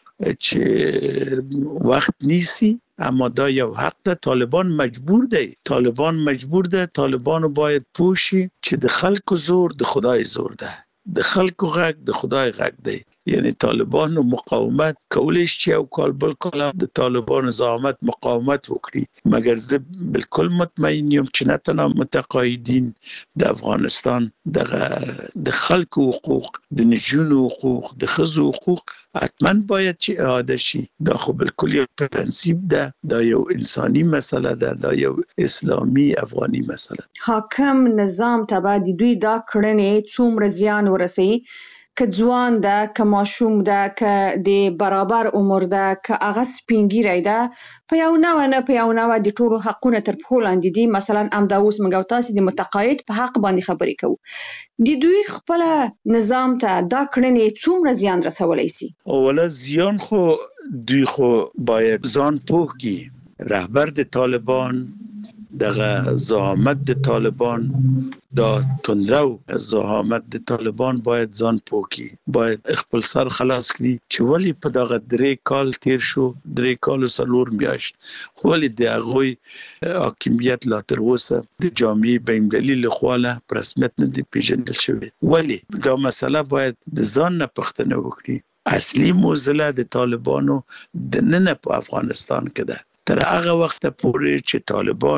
چې وخت نیسی، اما دا یو حق ده. طالبان مجبور ده. طالبانو باید پوشی چې د خلکو زور د خدای زور ده، د خلکو غږ د خدای غږ دی. یعنی طالبانو مقاومت کولی شي او کال بل کال د طالبانو زعامت مقاومت وکړي، مګر زه بالکل مطمئن یم چې نه تنها متقاعدین د افغانستان د خلکو حقوق، د نجونو حقوق، د ښځو حقوق حتما باید چې اعاده شي. دا خو بالکل یو پرنسیپ ده، دا یو انساني مسله ده، دا یو اسلامي افغاني مسله ده. حاکم نظام ته به د دوی دا کړنې څومره زیان ورسوي؟ که ځوان ده، که ماشوم ده، که د برابر عمر ده، که هغه سپین ږیری ده، په یو نوع نه په یو نوع د ټولو حقونه تر پښو لاندې دي. مثلا همدا اوس موږ او تاسې د متقاعد په حق باندې خبرې کوو. د دوی خپل نظام ته دا کړنې څومره زیان رسولی سي؟ اوله زیان خو دوی خو باید ځان پوه کړي. رهبر د طالبان، دغه زعامت د طالبان، دا تندرو زعامت د طالبان باید ځان پوه کړي، باید خپل سر خلاص کړي چې ولې په دغه 3 کال تیر شو، 3 کال او 4 میاشت، ولې د هغوی حاکمیت لا تر اوسه د جامعه بین‌المللي لخوا په رسمیت نه دی پیژندل شوی. ولې دا مسله باید د ځان نه پوښتنه وکړي. اصلي موضوع د طالبانو د نن په افغانستان کې ده. تر هغه وخت پورې چې طالبانو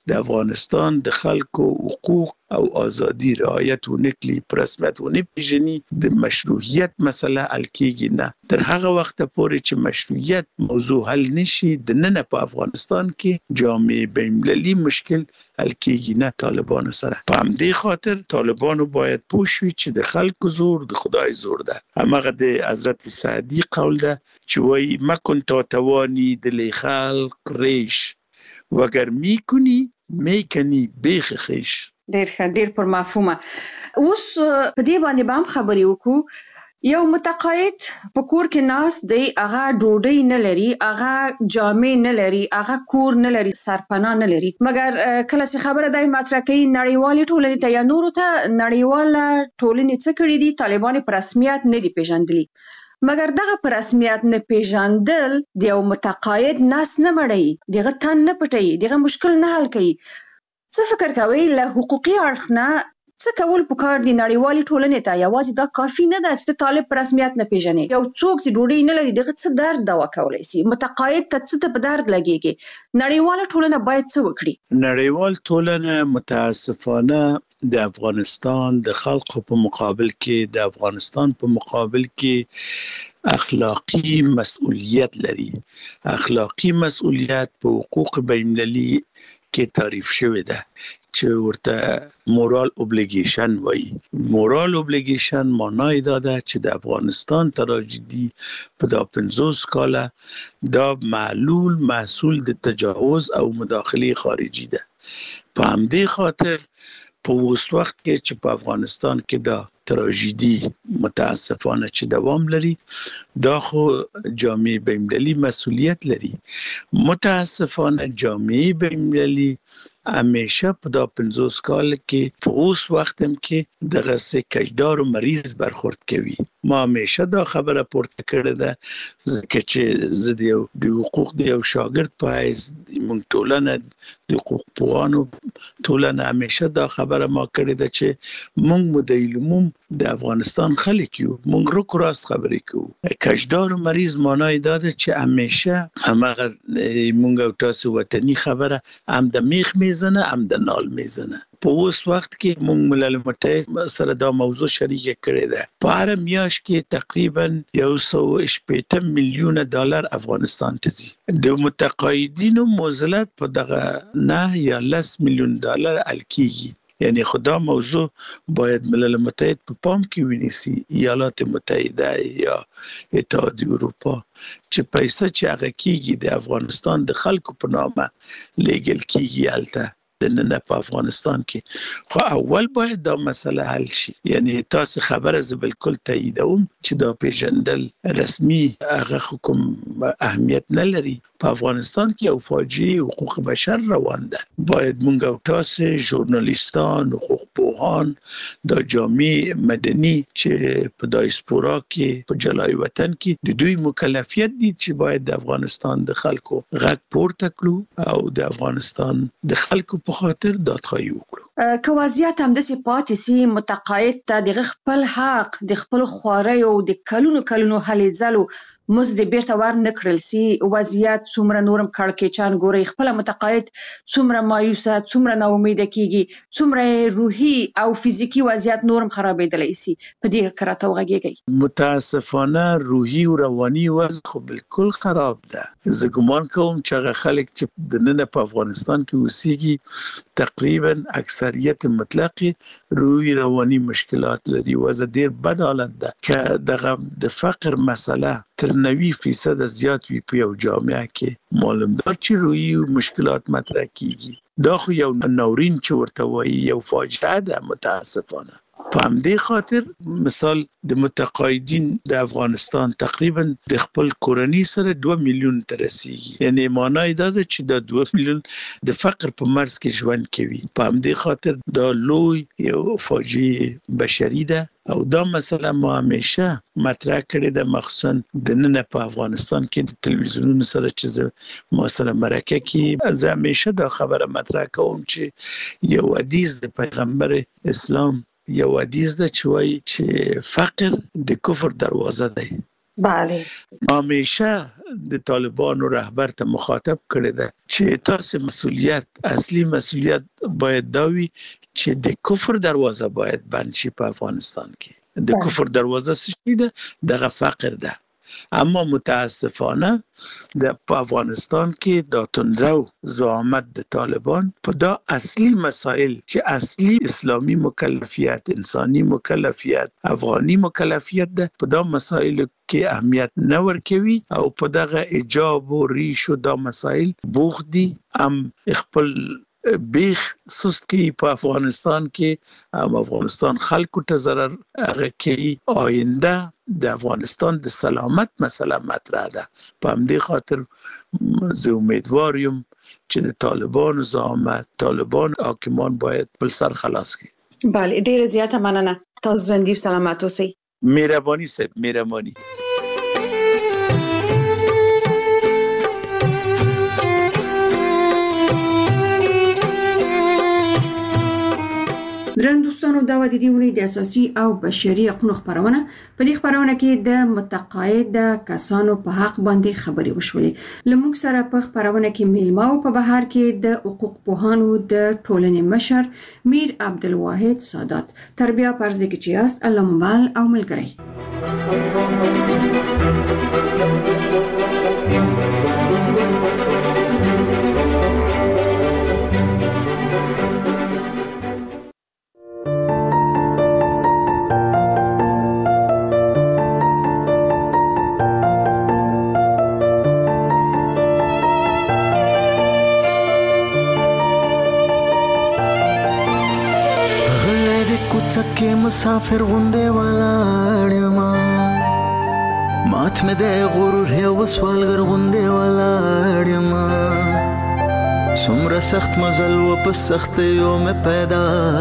د افغانستان د خلکو حقوق او ازادي رعایت ونکړي، په رسمیت ونه پیژني، د مشروعیت مسله حل کیږي نه. تر هغه وخت پورې چې مشروعیت موضوع حل نشي، د نن په افغانستان کې جامع بین‌المللي مشکل حل کیږي نه طالبانو سره. په همدې خاطر طالبانو باید پوه شي چې د خلکو زور د خدای زور ده. همغه د حضرت سعدي قول ده چې وایي مکن تا توانی دل خلق ریش وگر میکنی میکنی بیخ خیش. ډیر پر مفهومه. اوس په دې باندې به هم خبرې وکړو. یو متقاعد په کور کې ناست دی، هغه ډوډۍ نه لري، هغه جامې نه لري، هغه کور نه لري، سرپناه نه لري، مګر کله چې خبره دی مطرح کوي نړیوالې ټولنې ته یا نورو ته، نړیواله ټولنې څه کړي دي؟ طالبان په رسمیت نه دي پیژندلي. مګر دغه په رسمیت نه پیژندل د یو متقاعد نس نه مړوي، دغه تن نه پټوي، دغه مشکل نه حل کوي. څه فکر کوئ له حقوقي اړخ نه څه کول پکار دي نړیوالې ټولنې ته؟ یوازې دا کافي نه ده چې طالب په رسمیت نه پیژني. یو څوک چې ډوډۍ نه لري دغه څه درد دوا کولی شي؟ متقاعد ته څه په درد لګیږي؟ نړیواله ټولنه باید څه وکړي؟ نړیوال ټولنه متاسفانه د افغانستان د خلکو په مقابل کې، د افغانستان په مقابل کې اخلاقی مسؤلیت لري. اخلاقی مسؤلیت په حقوق بین‌المللي کې تعریف شوی ده چې ورته مورال اوبلیګیشن وایي. مورال اوبلیګیشن معنی دا ده چې د افغانستان تراژیدي په دا 50 کاله دا معلول محصول د تجاوز او مداخله خارجي ده. په همدې خاطر په اوس وخت کې چې په افغانستان کې دا تراژیدي متاسفانه چې دوام لري، دا خو جامع بین‌المللي مسؤلیت لري. متاسفانه جامع بین‌المللي همیشه په دا 50 کال کې په اوس وخت هم کې دغه سه کجدار و مریض برخورد کوي. ما همیشه دا خبره پورته کړې ده ځکه چې زه د حقوق د یو شاګرد په حیث موږ ټولنه د حقوق پوهانو ټولنه همیشه دا خبره ما کړې ده چې موږ مدعیلموم د افغانستان خلک یو، موږ رک راست خبرې کوو. کجدار و مریض معنی دا ده چې همیشه همغه موږ او تاسو وطني خبره هم د میخ میزنه هم د نال میزنه. په اوس وخت کې موږ ملل متحد سره دا موضوع شریک کړی ده. په هر میاشت کې تقریبا 180 میلیون ډالر افغانستان ته ځي. د متقاعدینو معضلات په دغه 9 یا 10 میلیون ډالر حل کیږي. یعنی خدا موضوع باید ملل متحد په پام کې ونیسي، ایالات متحده یا اتحادیه اروپا، چې پیسې چې هغه کیږي د افغانستان د خلکو په نامه لیږل کیږي هلته د نن په افغانستان کې. خو اول باید دا مسله حل شي. یعنی تاسو خبره ز بالکل تاییدوم چې دا پیژندل رسمي هغه کوم اهمیت نه لري. په افغانستان کې یو فاجعه حقوق بشر روان ده. باید مونږ او تاسو ژورنالیستان، حقوق پوهان، د جامع مدني چې په دایسپورا کې په جلای وطن کې د دوی مکلفیت دي چې باید د افغانستان د خلکو غږ پورته کړو او د افغانستان د خلکو په خاطر دادخواهی وکړو. که وضعیت همداسې پاتې سي، متقاعد ته د خپل حق د خپلو خواریو د کلونو هلې ځلو مزد بیرته ور نه کړل سي، وضعیت څومره نورم کړکېچن ګوري، خپل متقاعد څومره مایوسه، څومره ناامیده کیږي، څومره روحي او فزیکی وضعیت نورم خرابېدلی سي. په دې کې راته وغږیږئ. متاسفانه روحي او رواني وضع خو بالکل خراب ده. زه ګمان کوم چې هغه خلک چې د نن په افغانستان کې اوسېږي تقریبا اکثریت مطلقی روحي رواني مشکلات لري. وضع ډیر بد حالت ده که دغه د فقر مسله تر 90% زیات وي په یو جامعه کې. معلوم ده چې روحي مشکلات مطرح کیږي. دا خو یو ناورین چې ورته وایي یو فاجعه ده متاسفانه. په همدې خاطر مثال د متقاعدین د افغانستان تقریبا د خپل کورنۍ سره 2 میلیون ته رسیږي. یعنی معنی دا ده چې د 2 میلیون د فقر په مرز کې ژوند کوي. په همدې خاطر دا لوی یو فاجعه بشري ده او دا مسله ما همیشه مطرح کړې ده، مخصوصا د نن په افغانستان کې د تلویزیونونو سره چې ما سره مرکه کې زه همیشه دا خبره مطرح کوم چې یو حدیث د پیغمبر اسلام یو حدیث ده چې وایي چې فقر د کفر دروازه ده. بله همیشه د طالبانو رهبر ته مخاطب کړی ده چې تاسو اصلي مسؤلیت باید دا وي چې د کفر دروازه باید بند شي په افغانستان کې. د کفر دروازه څه ده؟ دغه فقر ده. اما متاسفانه په افغانستان کې د توندرو زعامت د طالبان په دا اصلي مسائل چې اصلي اسلامي مکلفیت، انساني مکلفیت، افغاني مکلفیت ده، په دا مسائل کې اهمیت نه ورکوي او په دغه ایجاب او ریشو دا مسائل بوخ دي. خپل بیخ سست کی په افغانستان کې افغانستان خلکو ته ضرر هغه کوي. آینده د افغانستان د سلامت مسله مطرح ده. په همدې خاطر زه امیدوار یم چې د طالبانو زعامت، طالبان حاکمان باید بل سر خلاص کړي. بله ډیره زیاته مننه. تاسو ژوندي سلامت اوسئ. مهرباني صاحب، مهرباني. درن دوستانو دا و د دې ونې د اساسي او بشري حقوقو خبرونه. په دې خبرونه کې د متقاعد کسانو په حق باندې خبرې وشولې. لمونږ سره په خبرونه کې میلمه او په بهر کې د حقوق پوهانو د ټولنې مشر میر عبدالواحد سادات. تربیه پرځ کې چې است الله مبال او ملګری. چکه مسافر غونډه ولاړ ما مات مې د غرور یو سوالګر غونډه ولاړ ما څومره سخت مزل و په سخت یو مې پیدا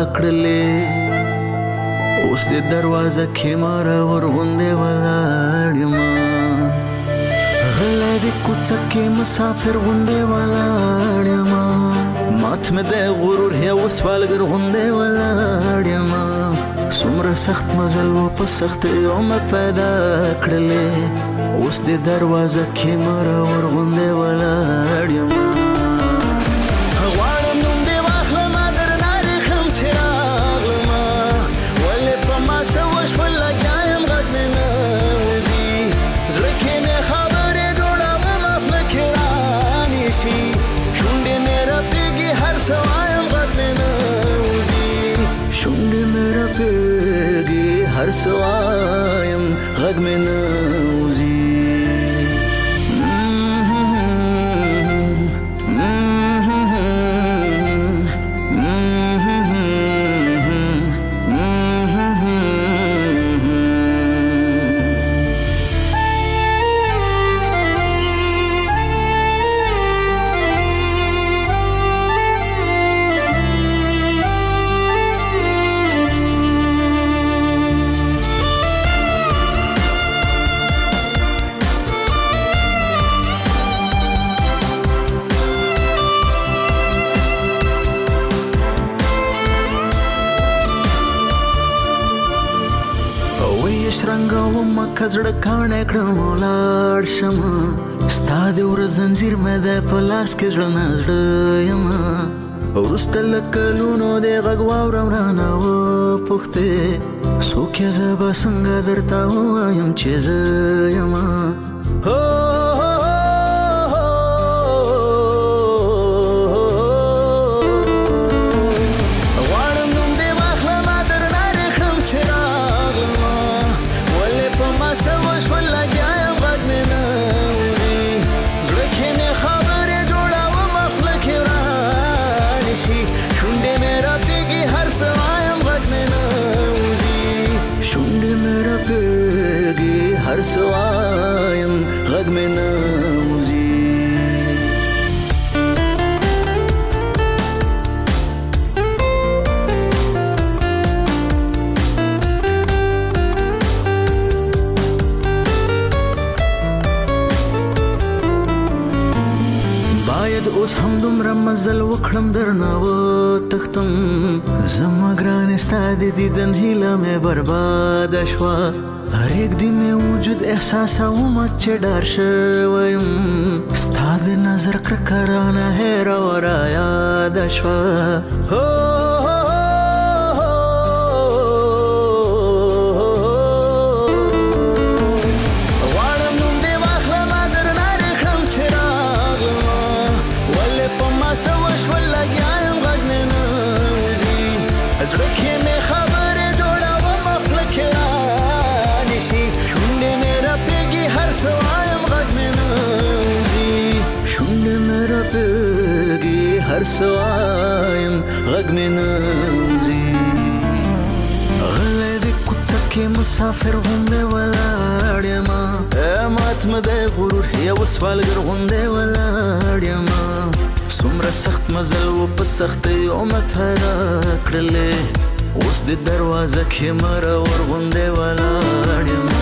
کړلې اوس د دروازه کې ماره ور غونډه ولاړ ما غلې د کوڅه مسافر غونډه ولاړ ما مات مې د غرور یو سوالګر غونډه ولاړ ما څومره سخت مزل و په سخت یو مې پیدا کړلې اوس د دروازه کې ماره ور غونډه ولاړ ما غواړم نوم دې واخلم درنه رخم چې راغلم ولې په ما څه وشول لګیا یم غږ مې نه وځي زړه کې مې خبرې جوړوم خوله کې رانیشي شونډې مې رپېږي هر څه وایم غږ مې نه وځي شونډې مې رپېږي هر څه وایم غږ مې نه وځي کزړه کانه کړم ولاړ شم ستا د ور زنجیر مې د پلاس کې زړه نزړه یم ورسته لکلونو د غږ واورم رانه و پوښتې څوک یې زه به څنګه درته ووایم چې زه یم هر سوایم غږ مې نه وځي باید اوس هم دومره مزل وکړم درنه وتښتم زما ګرانې ستا د دیدن هیله مې برباده شوه هر یک دی می وجود احساس او مچ ډار شویم ستا د نظر کرکرانه هیر ورا یاد شوه هر سوایم غږ مې نوځي غلی د کوڅه کې مسافر غوندې ولاړ یمه ماتمه د غرور یو سوالګر غوندې ولاړ یمه څومره سخت مزل و په سختیو مې پیدا کړلې اوس د دروازه کې مرور غوندې ولاړ یمه